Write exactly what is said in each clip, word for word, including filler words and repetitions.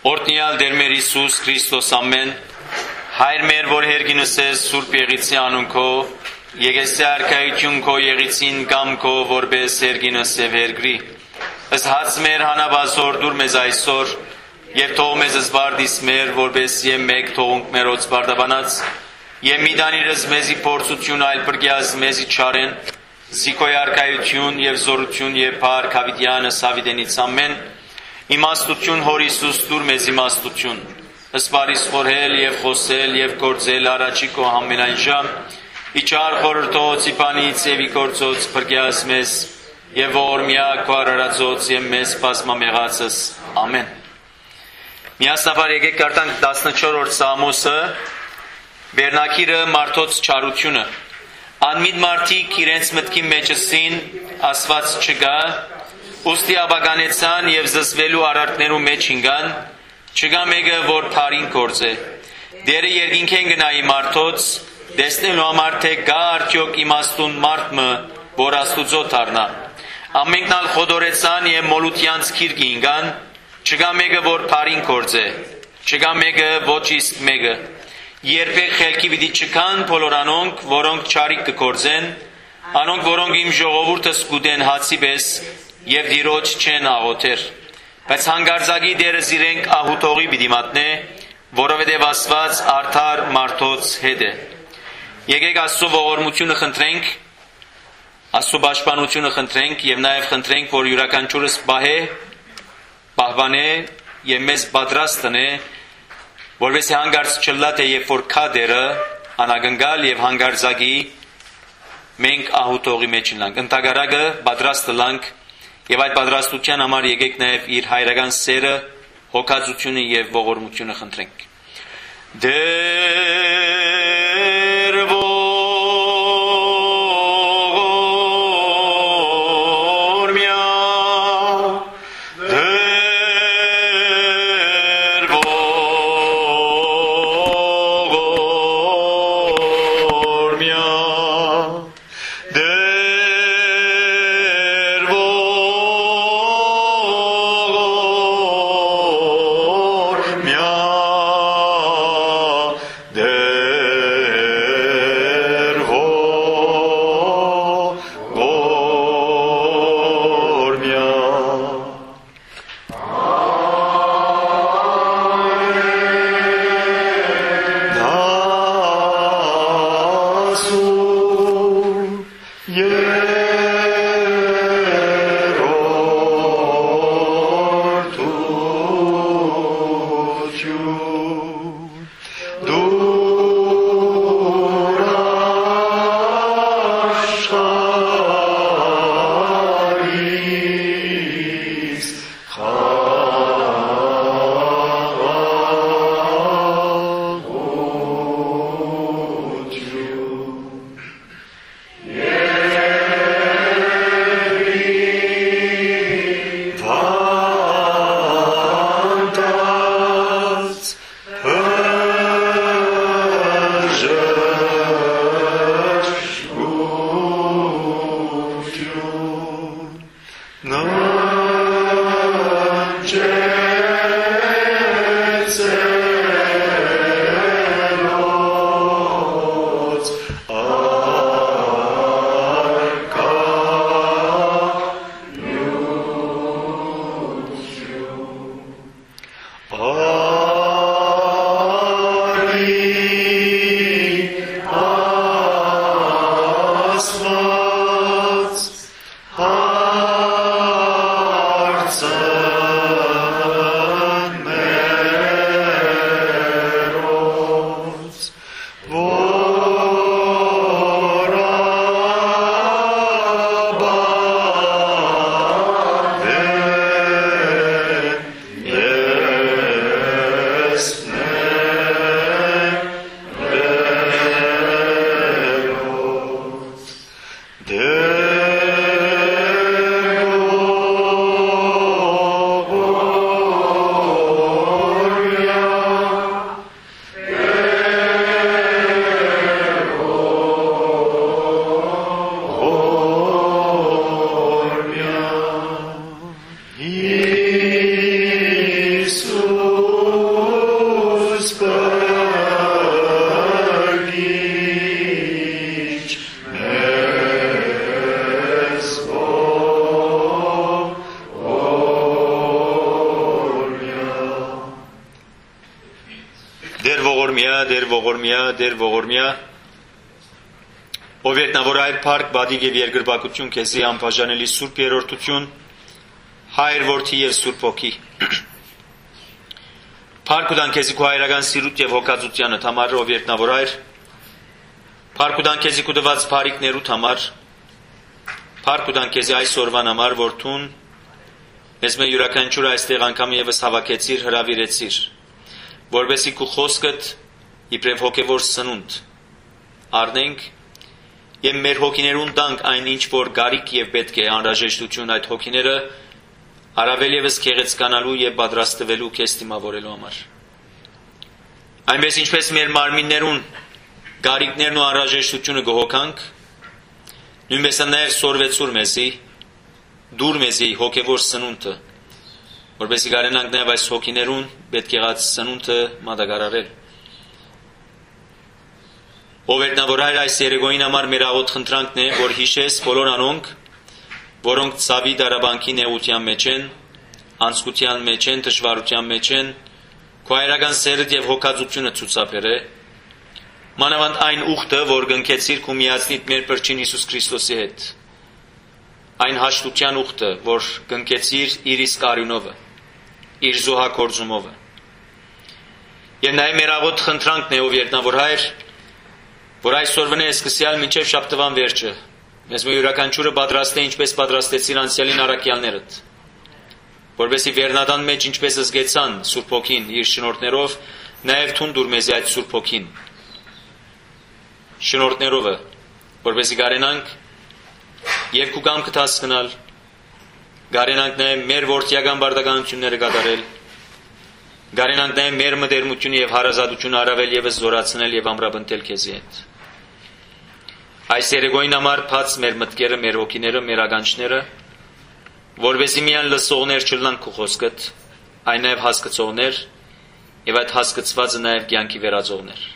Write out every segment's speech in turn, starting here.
Օրհնյալ Տեր մեր Հիսուս Քրիստոս ամեն, Հայր մեր, որ հերգինս ես Սուրբ Եղիցի անունքով, Եկեսի արքայություն քո Եղիցին կամ քո որպես հերգինս եւ հերգրի, ըստ հաց մեր հանաբազոր դուր մեզ այսօր, եւ թող մեզ զվարդիս մեր, որպես եւ մեկ թողունք մերոց բարդաբանած, եւ միդանիրս մեզի փորձություն այլ բրգյազ մեզի չարեն, Զիկոյ արքայություն եւ զորություն եւ փառք հավիտյանը Սավիդենից ամեն, իմաստություն Հոր Հիսուս դուր մեզ իմաստություն, ըսպարիս խորհել եւ խոսել եւ գործել առաջի քո ամենայն ժամ, իջար խորհրդոց իպանից եւ իգործոց բրգյաս մեզ եւ որ միակ քո արարածոց եւ մեզ բազմամեղածս ամեն։ Միասնաբար եկեք կարդանք տասնչորրորդ Սամոսը, վերնակիրը մարդոց չարությունը։ Անմիտ մարդիկ իրենց մտքի մեջսին ասված չգա, ուստի աբագանեցան եւ զսվելու արարքներու մեջ ինգան, չգա մեկը որ փարին կործե։ Դերը երկինքեն գնայի մարդոց, դեսնելու համար թե գա արդյոք իմաստուն մարդը, որ Աստուծո դառնա։ Ամենքնալ խոդորեցան եւ մոլությանց քիրք ինգան, չգա մեկը որ փարին կործե, չգա մեկը ոչ իսկ մեկը։ Երբեք խելքի պիտի չքան բոլորանոնք, որոնք չարիք կգործեն, անոնք որոնք իմ ժողովուրդը սկուտեն հացի պես եւ դիրոջ չեն աղոթեր, բայց հանգարձակի դերս իրենք ահուտողի պիտի մատնե, որովհետեւ Աստված արդար մարդոց հետ է։ Եկեք Աստծո ողորմությունը խնդրենք, Աստծո պաշտպանությունը խնդրենք եւ նաեւ խնդրենք, որ յուրաքանչյուրս պահե, պահպանե եւ մեզ պատրաստ տնե, որովհետեւ հանգարց չլատե եւ որ քա դերը անագնգալ եւ հանգարձակի մենք ահուտողի մեջ լինենք, ընդհանրակը պատրաստ լանք եւ այդ պատրաստության համար եկեք նաեւ իր հայրական սերը, հոգացությունը եւ ողորմությունը խնդրենք։ Դեր ողորմյա, դեր ողորմյա, ողորմիա, դեր ողորմիա, դեր ողորմիա։ Ով երկնավոր այր փառք, բադիկ եւ երկրպագություն քեզի անբաժանելի սուրբ երրորդություն, Հայր որդի եւ Սուրբ Հոգի։ Փառք ու տան քեզի քո հայրական սիրուտ եւ հոգածությանդ համար, ով երկնավոր այր։ Փառք ու տան քեզի քո տված բարիքներուդ համար։ Փառք ու տան քեզի այսօրվան համար, որթուն մեզ մեր յուրաքանչյուր այստեղ անգամ եւս հավաքեցիր, հրավիրեցիր, որովհետեւ քո խոսքդ իբրև հոգևոր սնունդ առնենք եւ մեր հոգիներուն տանք այն ինչ որ գարիք եւ պետք է անհրաժեշտություն այդ հոգիները առավել եւս քեղեցկանալու եւ պատրաստվելու քեզ դիմավորելու համար։ Այնպես ինչպես մեր մարմիններուն գարիքներն ու անհրաժեշտությունը գողոքանք, նույնպես նաեւ սորվեցուր մեզի, դուր մեզի հոգևոր սնունդը, որովհետեւ կարենանք նաեւ այս հոգիներուն պետք եղած սնունդը մատակարարել։ Ով երկնավոր Հայր, այս երեկոյին համար մեր աղոտ խնդրանքն է, որ հիշես բոլոր անոնք, որոնք ցավի դարաբանքի նեղության մեջ են, անցկության մեջ են, դժվարության մեջ են, քո հայրական սերդ եւ հոգածությունը ցուցաբեր է, մանավանդ այն ուխտը, որ գնքեցիր քո միածնիդ մեր Փրկին Հիսուս Քրիստոսի հետ, այն հաշտության ուխտը, որ գնքեցիր իր իսկ արյունովը, իր զոհակորձումովը։ Եվ նաեւ մեր աղոտ խնդրանքն է, ով երկնավոր Հայր, որ այսօրվան է սկսյալ մինչև շաբթվան վերջը, մեզ մեր յուրաքանչյուրը պատրաստ է ինչպես պատրաստեցին անցյալին առաքյալներդ, որովհետեւ վերնադան մեջ ինչպես զգեցան Սուրբ Հոգին իր շնորհներով, նաև թուն դուր մեզ այդ Սուրբ Հոգին շնորհներով, որովհետեւ գարենանք եւ քու կամքը հասկանալ, գարենանք նաև մեր որդիական բարդականությունները կատարել, գարենանք նաև մեր մտերմությունը եւ հարազատությունը առավել եւս զորացնել եւ ամրապնդել քեզի հետ։ Այս երեկոյին համար բաց մեր մտքերը, մեր հոգիները, մեր ականջները, որովհետեւ միան լսողներ չլան քո խոսքդ, այն նաև հասկացողներ եւ այդ հասկացվածը նաև կյանքի վերածողներ։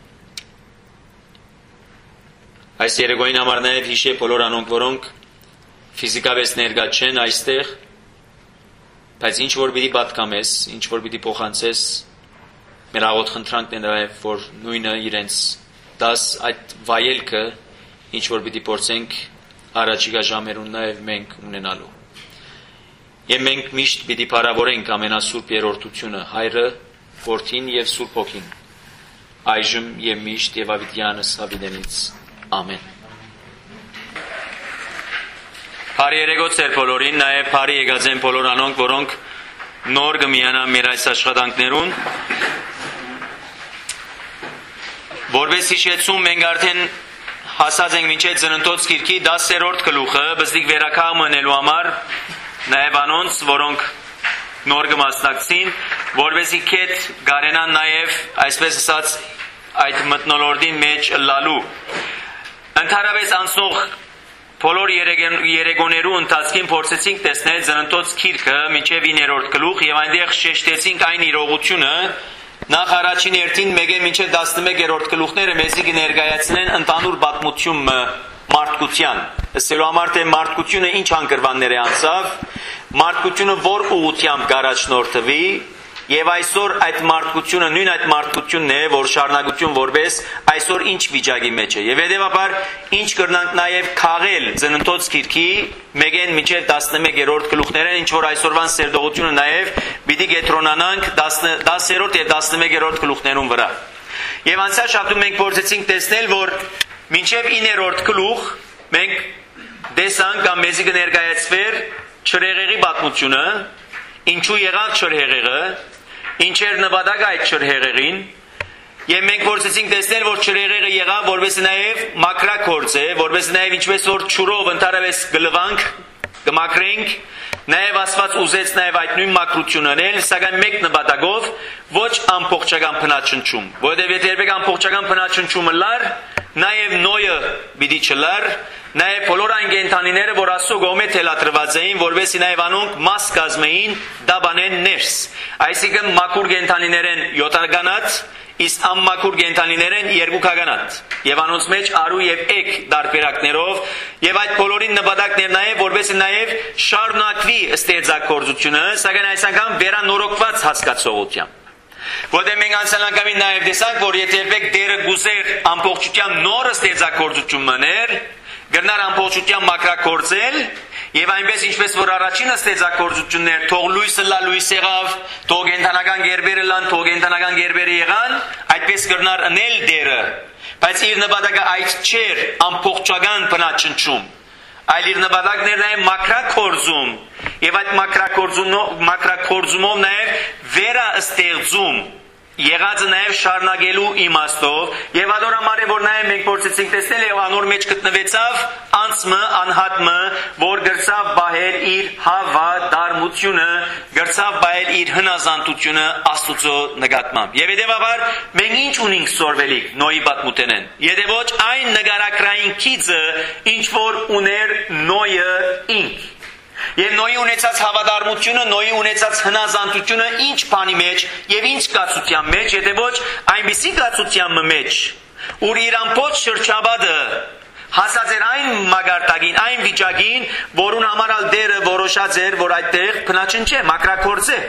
Այս երեկոյին համար նաև հիշե բոլոր անոնք, որոնք ֆիզիկապես ներկա չեն այստեղ, բայց ինչ որ պիտի պատկամես, ինչ որ պիտի փոխանցես, մեր աղոտ խնդրանքն է նաև, որ նույնը իրենց դաս այդ վայելքը ինչ որ պիտի փորձենք առաջիկա ժամերուն նաև մենք ունենալու։ Եվ մենք միշտ պիտի փառավորենք ամենասուրբ երրորդությունը, Հայրը, Որդին եւ Սուրբ Հոգին, այժմ եւ միշտ եւ ավիտյանս հավիտենից։ Ամեն։ Բարի երեկո ձեր բոլորին, նաև բարի եկած են բոլոր անոնք, որոնք նոր կմիանան մեր այս աշխատանքներուն։ Որպես հիշեցում, մենք արդեն հասած ենք մինչև Ծննդոց գիրքի դասերորդ գլուխը, բզդիկ վերականգ մնելու համար, նաև անոնց, որոնք նոր կմասնակցին, որպեսզի քեթ գարենան նաև, այսպես ասած, այդ մթնոլորտին մեջ լալու։ Ընդհանրապես անցնող բոլոր երեկոներու ընթացքին փորձեցինք տեսնել Ծննդոց գիրքը մինչև իններորդ գլուխ եւ այնտեղ շեշտեցինք այն իրողությունը, նախ առաջին երթին մեկը մինչև տասնմեկերորդ գլուխները մեզի կներկայացնեն ընդհանուր պատմությունը մարդկության։ Ասելու համար թե մարդկությունը ինչ անկրվաններ է անցավ, մարդկությունը որ ուղղությամբ կառաջնորդվի, եւ այսօր այդ մարդկությունը, նույն այդ մարդկությունն է, որ շարունակություն որպես այսօր ինչ վիճակի մեջ է։ Եվ հետեւաբար ինչ կրնանք նաեւ քաղել Ծննդոց գիրքի մեկեն մինչև տասնմեկերորդ գլուխները, ինչ որ այսօրվան սերտողությունը նաեւ պիտի կենտրոնանանք դասերորդ եւ տասնմեկերորդ գլուխներուն վրա։ Եվ անցյալ շաբթում մենք փորձեցինք տեսնել, որ մինչև իններորդ գլուխ մենք տեսանք կամ մեզի կներկայացվեր չրեղեղի պատմությունը, ինչու եղավ չրեղեղը, ինչեր նպատակ այդ չրեղեղին, եւ մենք փորձեցինք տեսնել, որ չրեղեղը եղավ որպես նաեւ մակրակորձ է, որպես նաեւ ինչպես որ ճուրով ընդհանրապես գլվանք, կմակրենք, նաեւ Աստված ուզեց նաեւ այդ նույն մակրությունը անել, սակայն մեկ նպատակով, ոչ ամբողջական փնաչնչում, որովհետեւ եթե երբեք ամբողջական փնաչնչումը լար, նաեւ նոյը պիտի չլար, նաեւ բոլոր այն կենդանիները, որ Աստծո կողմէ թելադրված էին, որովհետեւ նաեւ անոնք մաս կազմեին դաբանեն ներս։ Այսինքն մաքուր կենդանիներեն յոթականած, իսկ անմաքուր կենդանիներեն երկուքականած։ Եվ անոնց մեջ արու եւ էկ դարբերակներով, եւ այդ բոլորին նպատակն էր նաեւ, որովհետեւ նաեւ շարունակվի ստեղծագործությունը, սակայն այս անգամ վերանորոգված հասկացողությամբ։ Որտեղ մենք անցյալ անգամին նաև տեսանք, որ եթե երբեք Տերը գուզեր ամբողջությամբ նորը ստեղծագործություն մներ, գրնար ամբողջությամբ մակրագործել, եւ այնպես ինչպես որ առաջինը ստեղծագործություններ, թող լույսը լա լույս եղավ, թող կենդանական գերբերը լան, թող կենդանական գերբերը եղան, այդպես գրնար անել Տերը, բայց իր նպատակը այդ չէր ամբողջական բնաճնչում, այլ իր նպատակն էր նաև մակրագործում, եւ այդ մակրագործումով մակրագործումով նաև վերաստեղծում եղածը նաև շարունակելու իմաստով եւ ador համար է որ նաև մենք փորձեցինք տեսնել եւ անոր մեջ գտնվեցավ անցմը անհատմը որ գրծավ բահել իր հավատարմությունը գրծավ բահել իր հնազանդությունը Աստծո նկատմամբ եւ հետեւաբար մենք ինչ ունենք սորվելիք Նոյի պատմութենեն եթե ոչ այն նկարակրային քիծը ինչ որ ուներ Նոյը ինք Եվ Նոյի ունեցած հավատարմությունը, Նոյի ունեցած հնազանդությունը ինչ բանի մեջ եւ ինչ կացության մեջ, եթե ոչ այնպիսի կացության մեջ, ուր իր ամբողջ շրջապատը հասած էր այն մագարտակին, այն վիճակին, որուն համար ալ Տերը որոշած էր, որ այդտեղ բնաճնչե, մակրագործ է։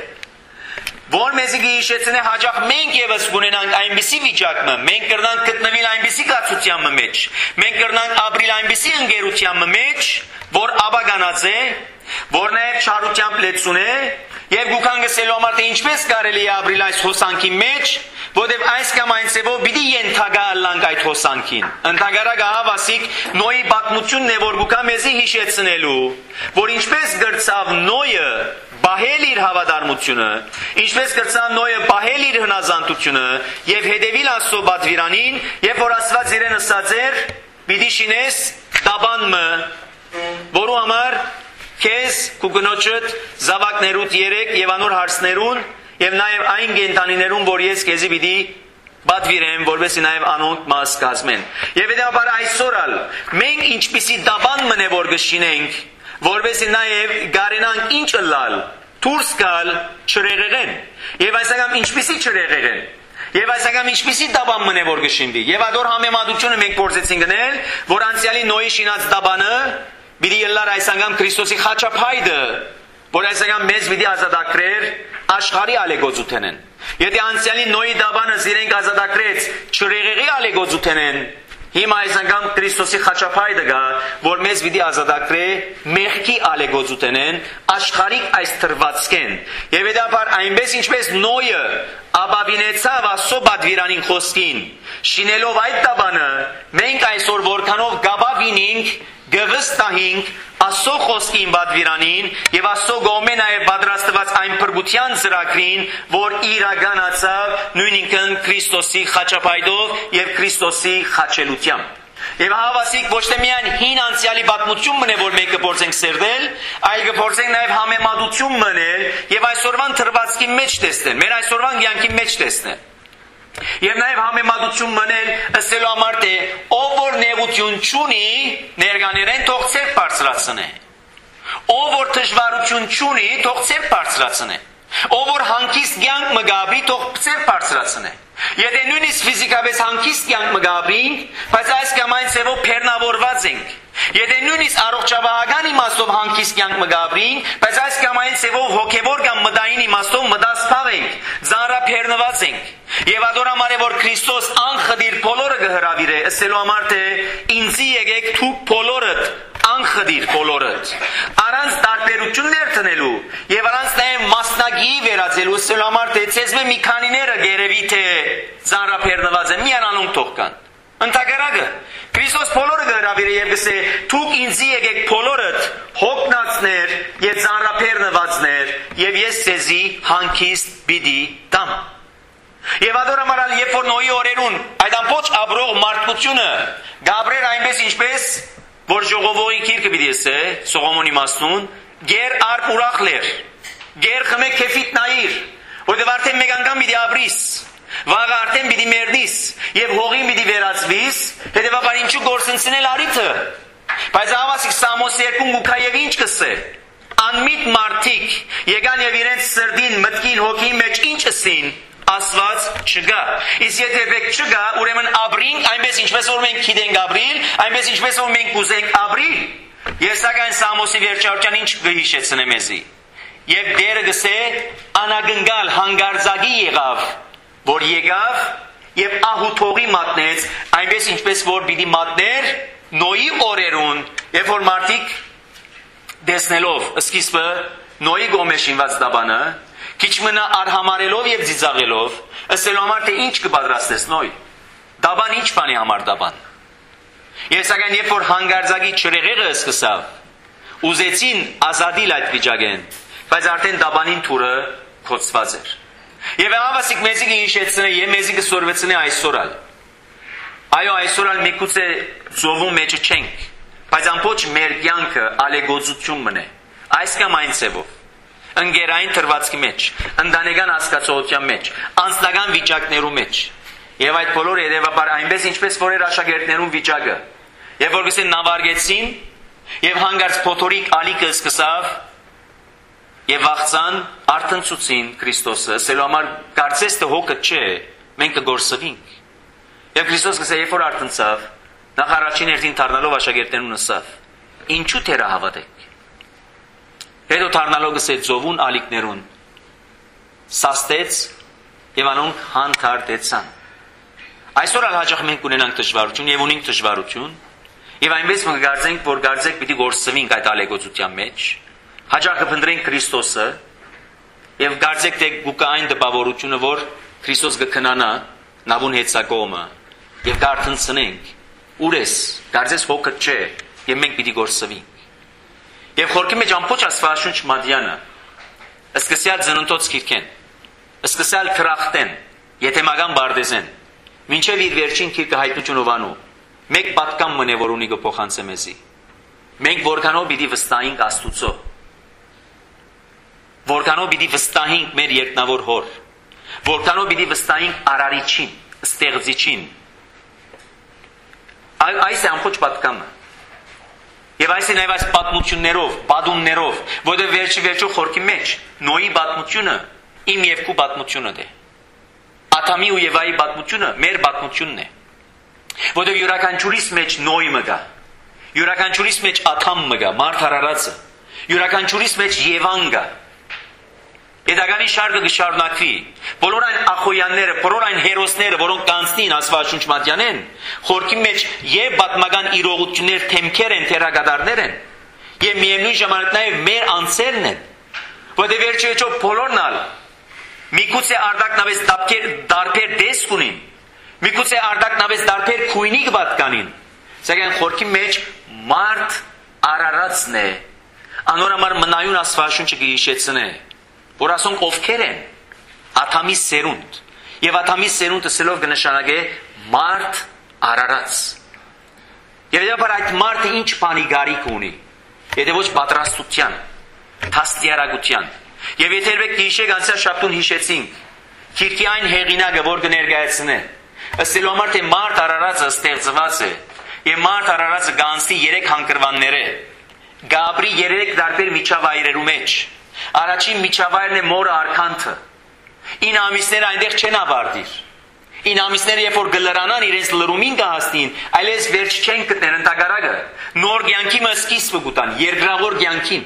Որ մեզի գիշեցնե հաջող մենք եւս ունենանք այնպիսի վիճակը, մենք կրնանք գտնվել այնպիսի կացության մեջ, մենք կրնանք ապրիլ այնպիսի ընկերության մեջ, որ աբագանած է, որ նաև չարությամբ լեցուն է, եւ գուքան գսելու համար թե ինչպես կարելի է ապրիլ այս հոսանքի մեջ, որտեղ այս կամ այն ծևով պիտի ենթակա ալանք այդ հոսանքին։ Ընդհանրակ ահավասիկ Նոյի պատմությունն է, որ գուքա մեզի հիշեցնելու, որ ինչպես գրծավ Նոյը բահել իր հավատարմությունը, ինչպես գրծավ Նոյը բահել իր հնազանդությունը եւ հետևիլ Աստծո պատվիրանին, երբ որ Աստված իրեն ասած էր, պիտի շինես տաբանմը, որու համար քեզ կուգնոջդ զավակներուդ երեք եւ անոր հարցներուն եւ նաեւ այն գենտանիներուն որ ես քեզի պիտի պատվիրեմ որովհետեւ նաեւ անոնք մաս կազմեն եւ հետեւաբար այսօրալ մենք ինչպիսի դաբան մնե որ գշինենք որովհետեւ նաեւ գարենանք ինչ լալ դուրս գալ չրեղեղեն եւ այսակամ ինչպիսի չրեղեղեն Եվ այսակամ ինչպիսի դաբան մնե որ գշինվի եւ ador համեմատությունը մենք փորձեցինք գնել որ անցյալի Նոյի շինած դաբանը Բիդի ելլար այս անգամ Քրիստոսի խաչապայդը, որ այս անգամ մեզ բիդի ազատագրեր աշխարհի ալեգոծութենեն։ Եթե անցյալի Նոյի դաբանը զիրենք ազատագրեց չրեղեղի ալեգոծութենեն, հիմա այս անգամ Քրիստոսի խաչապայդը գա, որ մեզ բիդի ազատագրե մեղքի ալեգոծութենեն աշխարհիկ այս թրվածքեն։ Եվ հետաբար այնպես ինչպես Նոյը ապավինեցավ Աստծո պատվիրանին խոսքին, շինելով այդ դաբանը, մենք այսօր որքանով գաբավինենք գվստահինք Աստծո խոսքին պատվիրանին եւ Աստծո գոմե նաեւ պատրաստված այն փրկության ծրագրին, որ իրականացավ նույնինքն Քրիստոսի խաչապայդով եւ Քրիստոսի խաչելությամբ։ Եվ հավասիկ ոչ թե միայն հին անցյալի պատմություն մնե, որ մենք կփորձենք սերվել, այլ կփորձենք նաեւ համեմատություն մնել եւ այսօրվան թրվածքի մեջ տեսնել, մեր այսօրվան կյանքի մեջ տեսնել։ Եվ նաև համեմատություն մնել ասելու համար թե ով որ նեղություն չունի ներկաներեն թող ծեր բարձրացնե ով որ դժվարություն չունի թող ծեր բարձրացնե ով որ հանգիստ կյանք մգաբի թող ծեր բարձրացնե եթե նույնիսկ ֆիզիկապես հանգիստ կյանք մգաբին բայց այս կամ այն ծևով բեռնավորված ենք Եթե նույնիսկ առողջապահական իմաստով հանգիստ կյանք մգաբրին, բայց այս կամ այն ծևով հոգևոր կամ մտային իմաստով մտածփավ ենք, ծանրաբեռնված ենք։ Եվ ador համար է որ Քրիստոս անխդիր բոլորը կհրավիրե, ասելու համար թե ինձի եկեք դուք բոլորդ անխդիր բոլորդ։ Առանց տարբերություններ տնելու եւ առանց նաեւ մասնագի վերածելու, ասելու համար թե ցեզ մի քանիները գերեւի թե ծանրաբեռնված են, միան անոնք թող կան։ Ընդհակառակը Քրիստոս բոլորը կհրավիրե եւ գսե դուք ինձի եկեք բոլորդ հոգնածներ եւ ծանրաբեռնվածներ եւ ես ցեզի հանգիստ պիտի տամ։ Եվ ador ամարալ երբ որ Նոյի օրերուն այդ ամբողջ ապրող մարդկությունը գաբրեր այնպես ինչպես որ ժողովողի քիրքը պիտի ասե Սողոմոնի մասնուն գեր արբ ուրախներ գեր խմե քեֆիտ նայիր որտեղ արդեն մեկ անգամ պիտի ապրիս Վաղ արդեն պիտի մեռնիս եւ հողին պիտի վերածվիս, հետեւաբար ինչու գործընծնել արիթը։ Բայց հավասիկ Սամոսի երկուն գուքայև ինչ կսե։ Անմիտ մարդիկ եկան եւ իրենց սրդին, մտքին, հոգին մեջ ինչ ասին, ասված չգա։ Իսկ եթե եք չգա, ուրեմն ապրինք այնպես ինչպես որ մենք գիտենք ապրիլ, այնպես ինչպես որ մենք կուզենք ապրիլ։ Ես սակայն Սամոսի վերջարության ինչ կհիշեցնեմ մեզի։ Եվ դերը գսե անագնգալ հանգարձակի եղավ որ եկավ եւ ահութողի մատնեց, այնպես ինչպես որ պիտի մատներ Նոյի օրերուն, երբ որ մարդիկ դեսնելով սկիզբը Նոյի գոմեշինված դաբանը, քիչ մնա արհամարելով եւ ծիծաղելով, ասելու համար թե ինչ կպատրաստես Նոյ։ Դաբան ինչ բանի համար դաբան։ Եվ սակայն երբ որ հանգարձակի չրեղեղը սկսավ, ուզեցին ազատիլ այդ վիճակեն, բայց արդեն դաբանին թուրը կոծված էր։ Եվ ավասիկ մեզի կհիշեցնե եւ մեզի կսորվեցնե այսօրալ։ Այո, այսօրալ միգուցե զովում մեջը չենք, բայց ամբողջ մեր կյանքը ալեգոծություն մնե։ Այս կամ այն ձևով, ընկերային թրվածքի մեջ, ընտանեկան հասկացողության մեջ, անձնական վիճակներու մեջ։ Եվ այդ բոլորը հետևաբար այնպես ինչպես որ էր աշակերտներուն վիճակը։ Եվ որովհետեւ նավարգեցին եւ հանգարց փոթորիկ ալիքը սկսավ եւ վախցան արթնցուցին Քրիստոսը, ասելու համար կարծես թե հոգը չէ, մենք կգործվենք։ Եվ Քրիստոս գսե երբ որ արթնցավ, նախ առաջին հերթին դառնալով աշակերտներուն ասավ. ինչու թերահավատեք։ Հետո դառնալով գսե ծովուն ալիքներուն սաստեց եւ անոնք հանդարտեցան։ Այսօր հաջող մենք ունենանք դժվարություն եւ ունենք դժվարություն եւ այնպես մենք կարծենք որ կարծեք պիտի գործվենք այդ ալեգոծության մեջ, հաջող կփնտրենք Քրիստոսը եւ կարծեք թե գուկա այն դպավորությունը որ Քրիստոս կքնանա նավուն հեծակոմը եւ կարթնցնենք ուր ես կարծես հոգը չէ եւ մենք պիտի գործվենք եւ խորքի մեջ ամբողջ աստվածաշունչ մադյանը սկսյալ ծննդոց քիրքեն սկսյալ քրախտեն եթեմական բարդեզեն մինչև իր վերջին քիրքը հայտնությունով անու մեկ պատկան մնե որ ունի կփոխանցե մեզի մենք որքանով պիտի վստահենք Աստուծո որքանով պիտի վստահենք մեր երկնավոր հոր որքանով պիտի վստահենք Արարիչին ստեղծիչին այս է ամբողջ պատկանը եւ այս է նաեւ այս պատմություններով բադումներով որտեղ վերջի վերջո խորքի մեջ Նոյի պատմությունը իմ եւ քու պատմությունը է Աթամի ու Եվայի պատմությունը մեր պատմությունն է որտեղ յուրաքանչյուրիս մեջ Նոյ մգա յուրաքանչյուրիս մեջ Աթամ մգա մարդ հարարածը յուրաքանչյուրիս մեջ Եվան գա Եդագանի շարքը կշարունակվի բոլոր այն ախոյանները բոլոր այն հերոսները որոնք կանցնին աստվածաշունչ մատյանեն խորքի մեջ եւ պատմական իրողություններ թեմքեր են թերագադարներ են եւ միևնույն ժամանակ նաեւ մեր անձերն են որտեղ վերջեջո բոլորն ալ միգուցե արդակնավես դապքեր դարբեր դեսք ունին միգուցե արդակնավես դարբեր քույնի կպատկանին սակայն խորքի մեջ մարդ արարածն է անորամար մնայուն աստվածաշունչը կհիշեցնե որ ասոնք ովքեր են Աթամի սերունդ եւ Աթամի սերունդը սելով կնշանակե մարդ արարած եւ դեպի այդ մարդը ինչ բանի գարիք ունի եթե ոչ պատրաստության թաստիարակության եւ եթե երբեք հիշեք անցյալ շաբթուն հիշեցինք քիրքի այն հեղինակը որ կներկայացնե ասելու համար թե մարդ արարածը ստեղծված է եւ մարդ արարածը գանցի երեք հանգրվանները գաբրի երեք դարբեր միջավայրերու մեջ Առաջին միջավայրն է մորը արքանթը Ին ամիսները այնտեղ չեն ավարտիր Ին ամիսները երբ որ գլրանան իրենց լրումին կհաստին այլես վերջ չեն գտներ ընդհակառակը նոր կյանքի մը սկիզբը կուտան երկրավոր կյանքին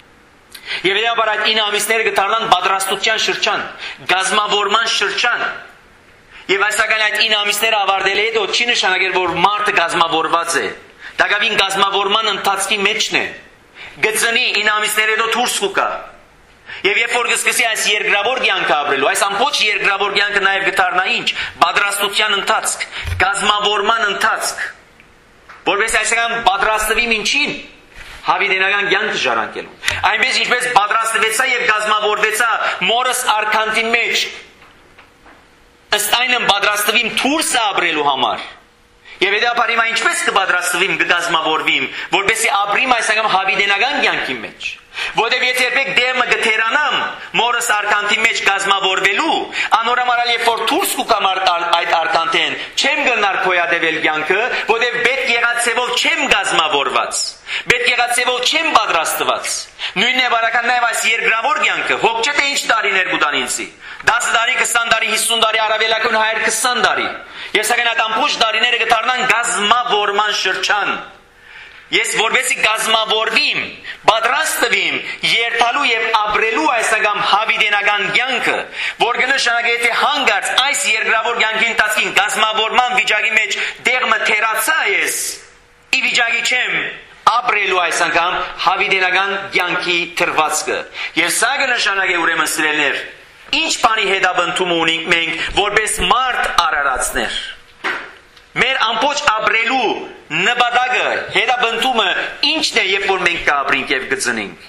Եվ հետաբար այդ ին ամիսները կդառնան պատրաստության շրջան գազմավորման շրջան Եվ այսական այդ ին ամիսները ավարտել հետո չի նշանակել որ մարդը գազմավորված է դակավին գազմավորման ընթացքի մեջն է գծնի ին ամիսները հետո դուրս կուկա Եվ երբ որ կսկսի այս երկրավոր կյանքը ապրելու, այս ամբողջ երկրավոր կյանքը նաև կդառնա ինչ, պատրաստության ընթացք, գազմավորման ընթացք, որպես այսական պատրաստվի ինչին, հավիտենական կյանքը ժառանգելու։ Այնպես ինչպես պատրաստվեցա եւ գազմավորվեցա մորս արքանտի մեջ, ըստ այնն պատրաստվիմ դուրս ապրելու համար։ Եվ հետապար հիմա ինչպես կպատրաստվիմ, կգազմավորվիմ, որպեսզի ապրիմ այսական հավիտենական կյանքի մեջ։ Որտեւ եթե երբեք դեմը գթերանամ մորս արքանտի մեջ գազմավորվելու, անորամարալ երբ որ դուրս կուկամ այդ արքանտեն, չեմ գնար քոյադեվել կյանքը, որտեւ պետք եղած ցևով չեմ գազմավորված, պետք եղած ցևով չեմ պատրաստված։ Նույնն է բարական նաև այս երկրավոր կյանքը, հոգ չէ թե ինչ տարիներ կուտան ինձի։ դասը տարի, քսան տարի, հիսուն տարի, առավելակուն հայր քսան տարի։ Եվ սակայն այդ ամբողջ տարիները կդառնան գազմավորման շրջան։ Ես որովհետեւ գազմավորվիմ, պատրաստվիմ երթալու եւ ապրելու այս անգամ հավիտենական կյանքը, որ կնշանակի թե հանգարց այս երկրավոր կյանքի ընթացքին գազմավորման վիճակի մեջ դեղը թերացա ես, ի վիճակի չեմ ապրելու այս անգամ հավիտենական կյանքի թրվածքը։ Եվ սա կնշանակի ուրեմն սիրելիներ, ինչ բանի հետաբնթում ունենք մենք որպես մարդ արարածներ։ Մեր ամբողջ ապրելու նպատակը, հետաբնթումը ինչն է, երբ որ մենք կապրենք եւ կծնենք։